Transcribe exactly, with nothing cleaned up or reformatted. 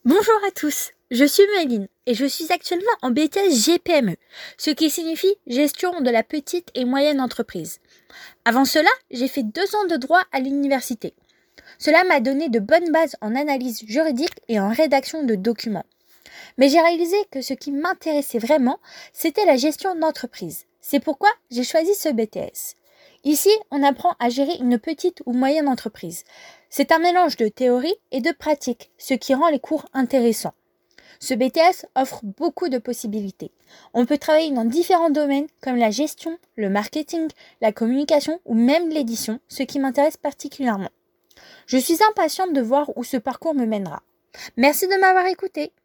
Bonjour à tous, je suis Méline et je suis actuellement en B T S G P M E, ce qui signifie gestion de la petite et moyenne entreprise. Avant cela, j'ai fait deux ans de droit à l'université. Cela m'a donné de bonnes bases en analyse juridique et en rédaction de documents. Mais j'ai réalisé que ce qui m'intéressait vraiment, c'était la gestion d'entreprise. C'est pourquoi j'ai choisi ce B T S. Ici, on apprend à gérer une petite ou moyenne entreprise. C'est un mélange de théorie et de pratique, ce qui rend les cours intéressants. Ce B T S offre beaucoup de possibilités. On peut travailler dans différents domaines comme la gestion, le marketing, la communication ou même l'édition, ce qui m'intéresse particulièrement. Je suis impatiente de voir où ce parcours me mènera. Merci de m'avoir écouté.